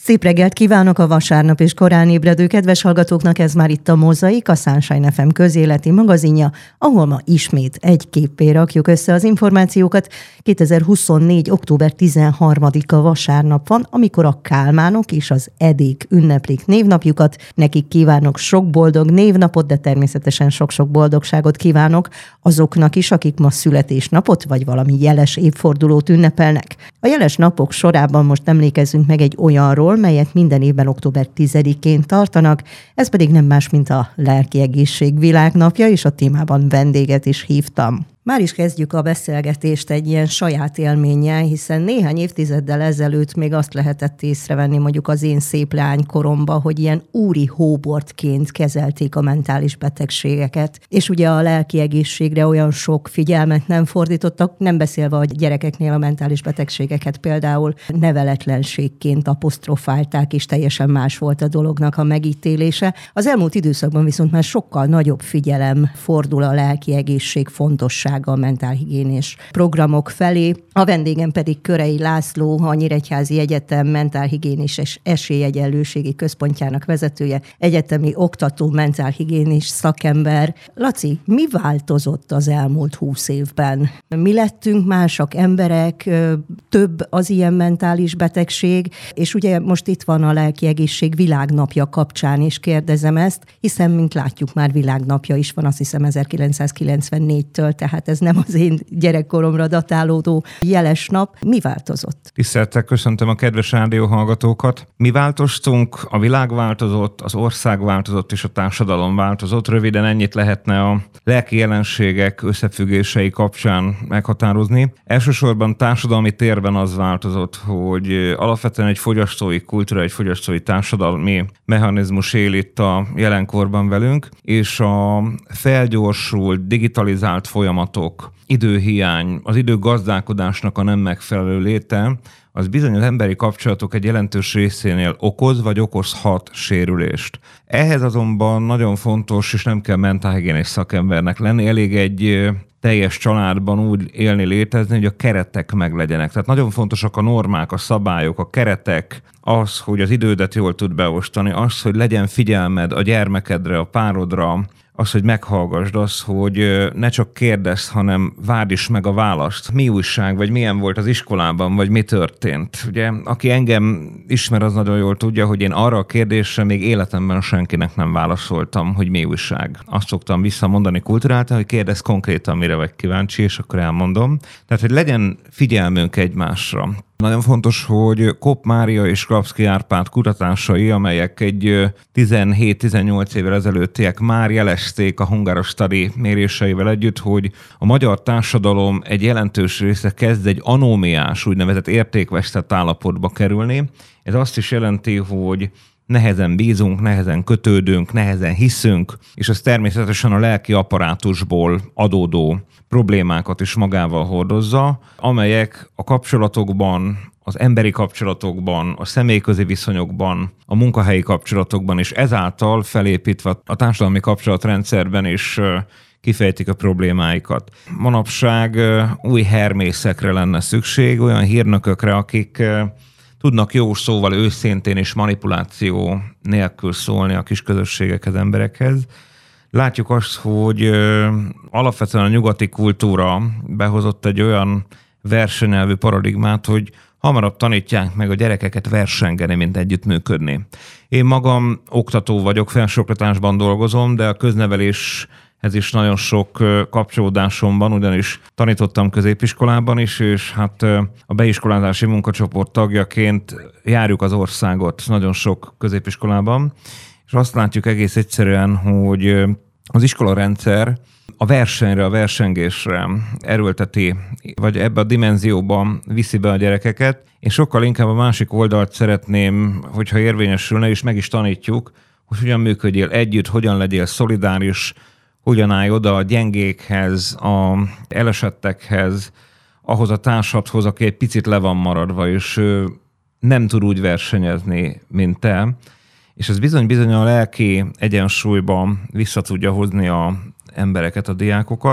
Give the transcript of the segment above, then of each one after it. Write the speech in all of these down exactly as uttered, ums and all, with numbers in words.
Szép reggelt kívánok a vasárnap és korán ébredő kedves hallgatóknak, ez már itt a Mozaik, a Sunshine ef em közéleti magazinja, ahol ma ismét egy képpé rakjuk össze az információkat. kétezer-huszonnégy. október tizenharmadika vasárnap van, amikor a Kálmánok és az Edék ünneplik névnapjukat. Nekik kívánok sok boldog névnapot, de természetesen sok-sok boldogságot kívánok azoknak is, akik ma születésnapot vagy valami jeles évfordulót ünnepelnek. A jeles napok sorában most emlékezzünk meg egy olyanról, melyet minden évben október tizedikén tartanak, ez pedig nem más, mint a Lelki Egészség Világnapja, és a témában vendéget is hívtam. Már is kezdjük a beszélgetést egy ilyen saját élménnyel, hiszen néhány évtizeddel ezelőtt még azt lehetett észrevenni mondjuk az én szép lánykoromban, hogy ilyen úri hóbortként kezelték a mentális betegségeket. És ugye a lelki egészségre olyan sok figyelmet nem fordítottak, nem beszélve a gyerekeknél a mentális betegségeket például neveletlenségként apostrofálták, és teljesen más volt a dolognak a megítélése. Az elmúlt időszakban viszont már sokkal nagyobb figyelem fordul a lelki egészség fontosságára, a mentálhigiénés programok felé. A vendégem pedig Körei László, a Nyíregyházi Egyetem Mentálhigiénés és Esélyegyenlőségi Központjának vezetője, egyetemi oktató, mentálhigiénés szakember. Laci, mi változott az elmúlt húsz évben? Mi lettünk mások emberek, több az ilyen mentális betegség, és ugye most itt van a Lelki Egészség Világnapja kapcsán is kérdezem ezt, hiszen mint látjuk már világnapja is van, azt hiszem ezerkilencszázkilencvennégytől, tehát ez nem az én gyerekkoromra datálódó jeles nap. Mi változott? Tisztelettel köszöntöm a kedves rádióhallgatókat. Mi változtunk, a világ változott, az ország változott és a társadalom változott. Röviden ennyit lehetne a lelki jelenségek összefüggései kapcsán meghatározni. Elsősorban társadalmi térben az változott, hogy alapvetően egy fogyasztói kultúra, egy fogyasztói társadalmi mechanizmus él itt a jelenkorban velünk, és a felgyorsult, digitalizált folyamatok, időhiány, az idő gazdálkodásnak a nem megfelelő léte, az bizony az emberi kapcsolatok egy jelentős részénél okoz vagy okozhat sérülést. Ehhez azonban nagyon fontos, és nem kell mentálhigiénés szakembernek lenni, elég egy teljes családban úgy élni, létezni, hogy a keretek meglegyenek. Tehát nagyon fontosak a normák, a szabályok, a keretek, az, hogy az idődet jól tud beosztani, az, hogy legyen figyelmed a gyermekedre, a párodra, az, hogy meghallgassd, az, hogy ne csak kérdezz, hanem várd is meg a választ. Mi újság, vagy milyen volt az iskolában, vagy mi történt. Ugye, aki engem ismer, az nagyon jól tudja, hogy én arra a kérdésre még életemben senkinek nem válaszoltam, hogy mi újság. Azt szoktam visszamondani kulturáltan, hogy kérdezz konkrétan, mire vagy kíváncsi, és akkor elmondom. Tehát, hogy legyen figyelmünk egymásra. Nagyon fontos, hogy Kopp Mária és Krapszky Árpád kutatásai, amelyek egy tizenhét-tizennyolc évvel ezelőttiek már jelezték a Hungarostudy méréseivel együtt, hogy a magyar társadalom egy jelentős része kezd egy anómiás, úgynevezett értékvesztett állapotba kerülni. Ez azt is jelenti, hogy nehezen bízunk, nehezen kötődünk, nehezen hiszünk, és ez természetesen a lelki apparátusból adódó problémákat is magával hordozza, amelyek a kapcsolatokban, az emberi kapcsolatokban, a személyközi viszonyokban, a munkahelyi kapcsolatokban, és ezáltal felépítve a társadalmi kapcsolatrendszerben is kifejtik a problémáikat. Manapság új hermészekre lenne szükség, olyan hírnökökre, akik tudnak jó szóval őszintén és manipuláció nélkül szólni a kis közösségekhez, emberekhez. Látjuk azt, hogy ö, alapvetően a nyugati kultúra behozott egy olyan versenyelvű paradigmát, hogy hamarabb tanítják meg a gyerekeket versengeni, mint együttműködni. Én magam oktató vagyok, felsőoktatásban dolgozom, de a közneveléshez is nagyon sok kapcsolódásom van, ugyanis tanítottam középiskolában is, és hát a beiskolázási munkacsoport tagjaként járjuk az országot nagyon sok középiskolában, és azt látjuk egész egyszerűen, hogy az iskolarendszer a versenyre, a versengésre erőlteti, vagy ebbe a dimenzióba viszi be a gyerekeket, és sokkal inkább a másik oldalt szeretném, hogyha érvényesülne, és meg is tanítjuk, hogy hogyan működjél együtt, hogyan legyél szolidáris, hogyan állj oda a gyengékhez, a elesettekhez, ahhoz a társadhoz, aki egy picit le van maradva, és nem tud úgy versenyezni, mint te. És ez bizony-bizony a lelki egyensúlyban vissza tudja hozni az embereket, a diákokat.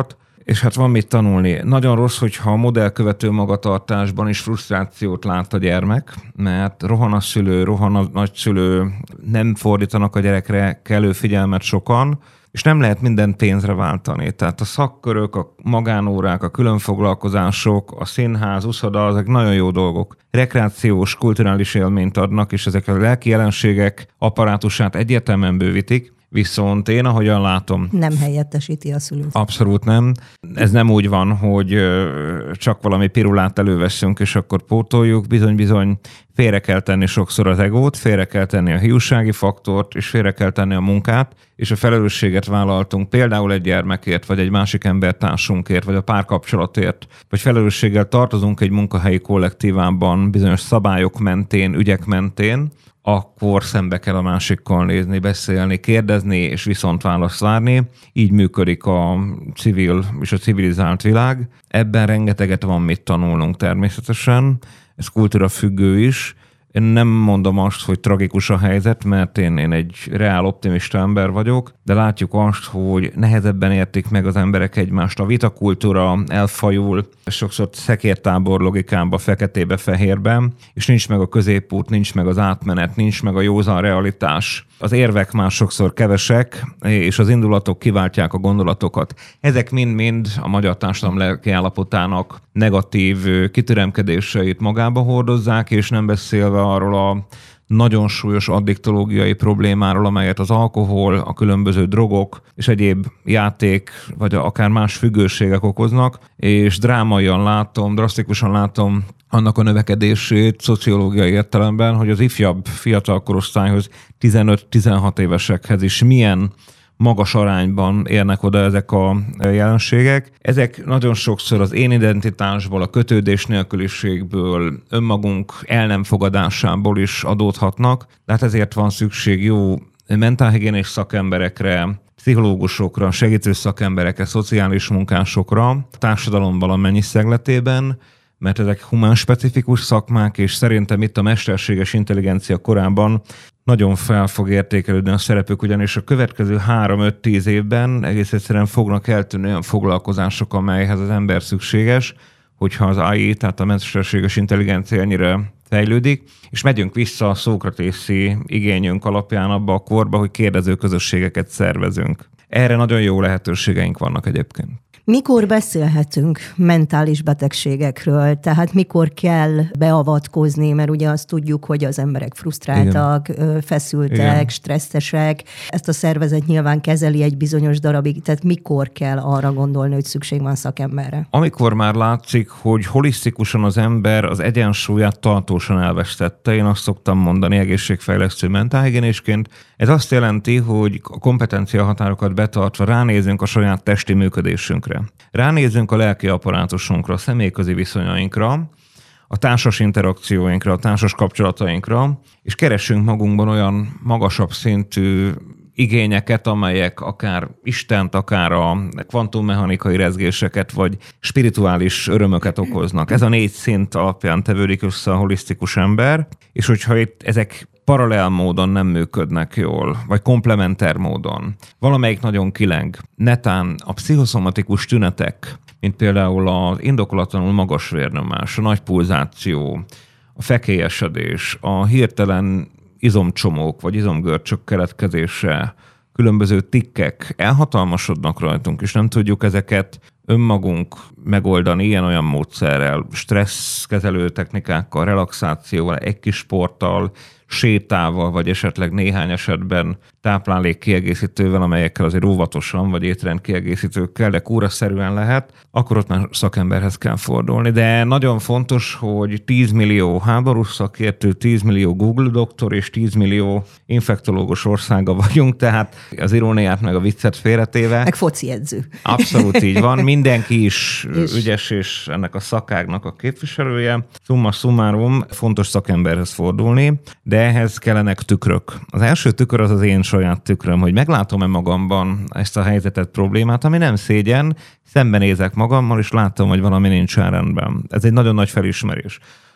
És hát van mit tanulni. Nagyon rossz, hogyha a modellkövető magatartásban is frusztrációt lát a gyermek, mert rohan a szülő, rohan a nagyszülő, nem fordítanak a gyerekre kellő figyelmet sokan, és nem lehet mindent pénzre váltani. Tehát a szakkörök, a magánórák, a különfoglalkozások, a színház, uszoda, ezek nagyon jó dolgok. Rekreációs, kulturális élményt adnak, és ezek a lelki jelenségek apparátusát egyértelműen bővítik. Viszont én, ahogyan látom... Nem helyettesíti a szülőt. Abszolút nem. Ez nem úgy van, hogy csak valami pirulát előveszünk, és akkor pótoljuk. Bizony-bizony félre kell tenni sokszor az egót, félre kell tenni a hiúsági faktort, és félre kell tenni a munkát, és a felelősséget vállaltunk például egy gyermekért, vagy egy másik embertársunkért, vagy a párkapcsolatért, vagy felelősséggel tartozunk egy munkahelyi kollektívában bizonyos szabályok mentén, ügyek mentén, akkor szembe kell a másikkal nézni, beszélni, kérdezni, és viszont választ várni. Így működik a civil és a civilizált világ. Ebben rengeteget van mit tanulnunk természetesen. Ez kultúra függő is. Én nem mondom azt, hogy tragikus a helyzet, mert én, én egy reál optimista ember vagyok, de látjuk azt, hogy nehezebben értik meg az emberek egymást. A vitakultúra elfajul, sokszor szekértábor logikába, feketébe-fehérben, és nincs meg a középút, nincs meg az átmenet, nincs meg a józan realitás. Az érvek már sokszor kevesek, és az indulatok kiváltják a gondolatokat. Ezek mind-mind a magyar társadalom lelkiállapotának negatív kitüremkedéseit magába hordozzák, és nem beszélve arról a nagyon súlyos addiktológiai problémáról, amelyet az alkohol, a különböző drogok és egyéb játék, vagy akár más függőségek okoznak, és drámaian látom, drasztikusan látom annak a növekedését szociológiai értelemben, hogy az ifjabb fiatal korosztályhoz tizenöt-tizenhat évesekhez is milyen magas arányban érnek oda ezek a jelenségek. Ezek nagyon sokszor az én identitásból, a kötődés nélküliségből, önmagunk el nem fogadásából is adódhatnak, de hát ezért van szükség jó mentálhigiénés szakemberekre, pszichológusokra, segítő szakemberekre, szociális munkásokra, a társadalom valamennyi szegletében, mert ezek humánspecifikus szakmák, és szerintem itt a mesterséges intelligencia korában nagyon fel fog értékelődni a szerepük, ugyanis a következő három-öt-tíz évben egész egyszerűen fognak eltűnni olyan foglalkozások, amelyhez az ember szükséges, hogyha az á i, tehát a mesterséges intelligencia ennyire fejlődik, és megyünk vissza a szókratészi igényünk alapján abba a korba, hogy kérdező közösségeket szervezünk. Erre nagyon jó lehetőségeink vannak egyébként. Mikor beszélhetünk mentális betegségekről? Tehát mikor kell beavatkozni, mert ugye azt tudjuk, hogy az emberek frusztráltak, igen, feszültek, igen, stresszesek. Ezt a szervezet nyilván kezeli egy bizonyos darabig, tehát mikor kell arra gondolni, hogy szükség van szakemberre? Amikor már látszik, hogy holisztikusan az ember az egyensúlyát tartósan elvesztette. Én azt szoktam mondani egészségfejlesztő mentálhigiénésként. Ez azt jelenti, hogy a kompetencia határokat betartva ránézünk a saját testi működésünkre. Ránézzünk a lelki apparátusunkra, a személyközi viszonyainkra, a társas interakcióinkra, a társas kapcsolatainkra, és keressünk magunkban olyan magasabb szintű igényeket, amelyek akár Istent, akár a kvantummechanikai rezgéseket, vagy spirituális örömöket okoznak. Ez a négy szint alapján tevődik össze a holisztikus ember, és hogyha itt ezek paralel módon nem működnek jól, vagy komplementer módon, valamelyik nagyon kileng, netán a pszichoszomatikus tünetek, mint például az indokolatlanul magas vérnyomás, a nagy pulzáció, a fekélyesedés, a hirtelen izomcsomók vagy izomgörcsök keletkezése, különböző tikkek elhatalmasodnak rajtunk, és nem tudjuk ezeket önmagunk megoldani ilyen-olyan módszerrel, stresszkezelő technikákkal, relaxációval, egy kis sporttal, sétával, vagy esetleg néhány esetben táplálék kiegészítővel, amelyekkel azért óvatosan, vagy étrend kiegészítőkkel, de kúraszerűen lehet, akkor ott már szakemberhez kell fordulni. De nagyon fontos, hogy tíz millió háborús szakértő, tíz millió Google doktor és tíz millió infektológus országa vagyunk, tehát az iróniát meg a viccet félretéve. Meg foci edző. Abszolút így van. Mindenki is és... ügyes, és ennek a szakágnak a képviselője. Summa summarum, fontos szakemberhez fordulni, de ehhez kellenek tükrök. Az első tükör az az én saját tükröm, hogy meglátom-e magamban ezt a helyzetet, problémát, ami nem szégyen, szembenézek magammal, és látom, hogy valami nincs rendben. Ez egy nagyon nagy felismerés.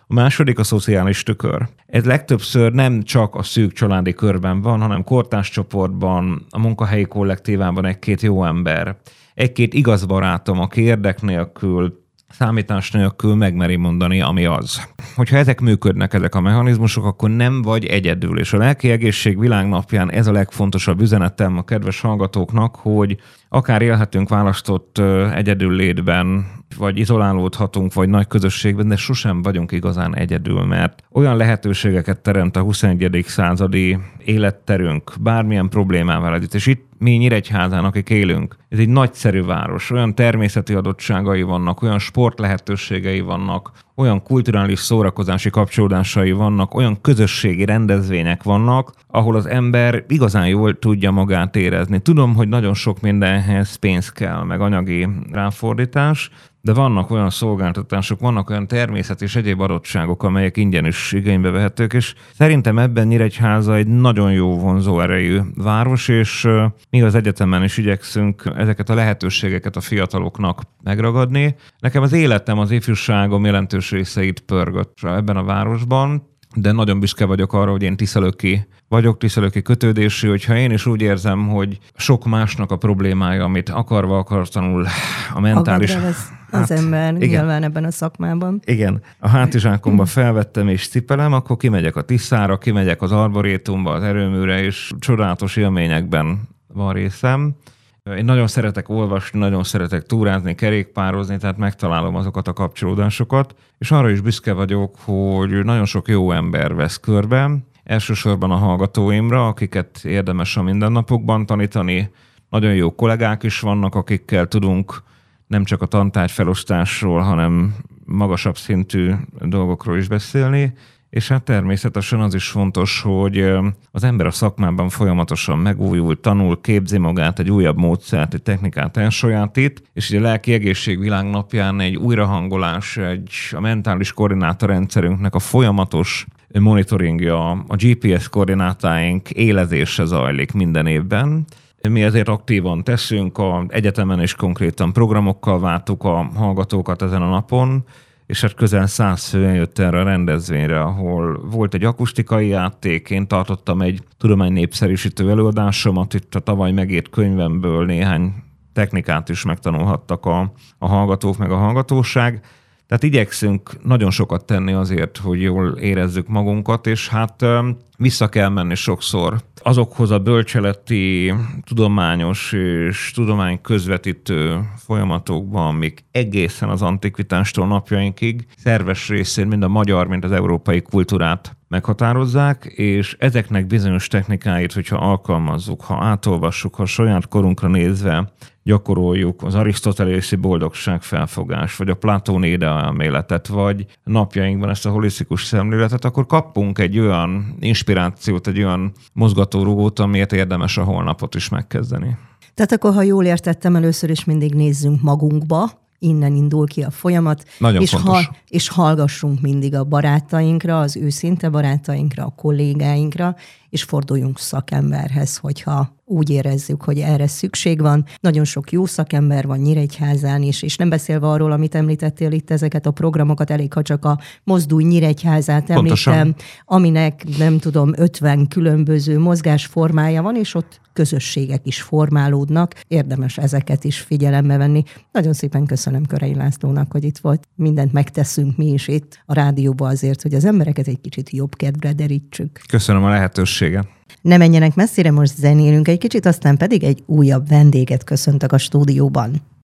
A második a szociális tükör. Ez legtöbbször nem csak a szűk családi körben van, hanem kortárs csoportban, a munkahelyi kollektívában egy-két jó ember, egy-két igaz barátom, aki érdek nélkül, számítás nélkül megmeri mondani, ami az. Hogyha ezek működnek, ezek a mechanizmusok, akkor nem vagy egyedül. És a Lelki Egészség Világnapján ez a legfontosabb üzenetem a kedves hallgatóknak, hogy akár élhetünk választott egyedüllétben, vagy izolálódhatunk, vagy nagy közösségben, de sosem vagyunk igazán egyedül, mert olyan lehetőségeket teremt a huszonegyedik századi életterünk bármilyen problémával együtt. És itt mi Nyíregyházán, akik élünk, ez egy nagyszerű város, olyan természeti adottságai vannak, olyan sport lehetőségei vannak, olyan kulturális szórakozási kapcsolódásai vannak, olyan közösségi rendezvények vannak, ahol az ember igazán jól tudja magát érezni. Tudom, hogy nagyon sok mindenhez pénz kell, meg anyagi ráfordítás, de vannak olyan szolgáltatások, vannak olyan természet és egyéb adottságok, amelyek ingyen is igénybe vehetők, és szerintem ebben Nyíregyháza egy nagyon jó vonzó erejű város, és mi az egyetemen is igyekszünk ezeket a lehetőségeket a fiataloknak megragadni. Nekem az életem, az ifjúságom jelentős részeit pörgött ebben a városban, de nagyon büszke vagyok arra, hogy én tiszelőki vagyok, tiszelőki kötődésű, hogyha én is úgy érzem, hogy sok másnak a problémája, amit akarva akartanul a mentális... Az, az hát, ember igen. Nyilván ebben a szakmában. Igen. A hátizsákomba felvettem és cipelem, akkor kimegyek a Tiszára, kimegyek az Arborétumba, az erőműre, és csodálatos élményekben van részem. Én nagyon szeretek olvasni, nagyon szeretek túrázni, kerékpározni, tehát megtalálom azokat a kapcsolódásokat, és arra is büszke vagyok, hogy nagyon sok jó ember vesz körbe, elsősorban a hallgatóimra, akiket érdemes a mindennapokban tanítani. Nagyon jó kollégák is vannak, akikkel tudunk nem csak a tantárgy felosztásról, hanem magasabb szintű dolgokról is beszélni. És hát természetesen az is fontos, hogy az ember a szakmában folyamatosan megújul, tanul, képzi magát, egy újabb módszert, egy technikát elsajátít, és ugye a Lelki Egészség Világnapján egy újrahangolás, egy a mentális koordinátorrendszerünknek a folyamatos monitoringja, a gé pé es koordinátáink élezése zajlik minden évben. Mi ezért aktívan teszünk, az egyetemen is konkrétan programokkal váltuk a hallgatókat ezen a napon, és hát közel száz fő jött erre a rendezvényre, ahol volt egy akusztikai játék, én tartottam egy tudománynépszerűsítő előadásomat, itt a tavaly megírt könyvemből néhány technikát is megtanulhattak a, a hallgatók meg a hallgatóság. Tehát igyekszünk nagyon sokat tenni azért, hogy jól érezzük magunkat, és hát vissza kell menni sokszor azokhoz a bölcseleti, tudományos és tudomány közvetítő folyamatokban, amik egészen az antikvitástól napjainkig szerves részén mind a magyar, mind az európai kultúrát meghatározzák, és ezeknek bizonyos technikáit, hogyha alkalmazzuk, ha átolvassuk, ha saját korunkra nézve gyakoroljuk az arisztotelészi boldogságfelfogás, vagy a platóni ideálméletet, vagy napjainkban ezt a holisztikus szemléletet, akkor kapunk egy olyan inspirációt, egy olyan mozgatórugót, amiért érdemes a holnapot is megkezdeni. Tehát akkor, ha jól értettem, először is mindig nézzünk magunkba, innen indul ki a folyamat, Nagyon és, fontos. ha, és hallgassunk mindig a barátainkra, az őszinte barátainkra, a kollégáinkra, és forduljunk szakemberhez, hogyha úgy érezzük, hogy erre szükség van. Nagyon sok jó szakember van Nyíregyházán is, és nem beszélve arról, amit említettél itt, ezeket a programokat, elég, ha csak a Mozdulj Nyíregyházát említem, aminek nem tudom, ötven különböző mozgásformája van, és ott közösségek is formálódnak. Érdemes ezeket is figyelembe venni. Nagyon szépen köszönöm Körei Lászlónak, hogy itt volt. Mindent megteszünk mi is itt a rádióban azért, hogy az embereket egy kicsit jobb kedvre derítsük. Köszönöm a lehetőséget. Ne menjenek messzire, most zenélünk egy kicsit, aztán pedig egy újabb vendéget köszöntök a stúdióban.